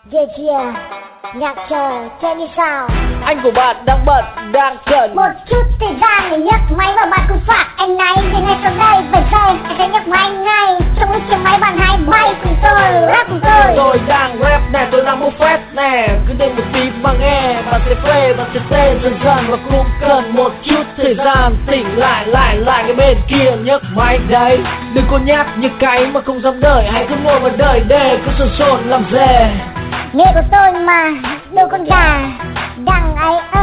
Nhạc chờ như sao. Anh của bạn đang bận, đang cần một chút thời gian để nhấc máy và bạn cùng phạt anh này. Thì ngay sau đây vài giây anh sẽ nhấc máy ngay. Trong cái chiếc máy bạn hãy bay cùng tôi, rap cùng tôi. Tôi đang rap nè, tôi đang bốc phét nè. Cứ đêm một tí mà nghe, bạn sẽ phê, bạn sẽ tê dần dần. Và cũng cần một chút thời gian tỉnh lại cái bên kia nhấc máy đấy. Đừng có nhát như cái mà không dám đợi. Hãy cứ ngồi mà đợi để cứ sồn làm dề. Nghề của tôi mà, đâu con gà đằng ấy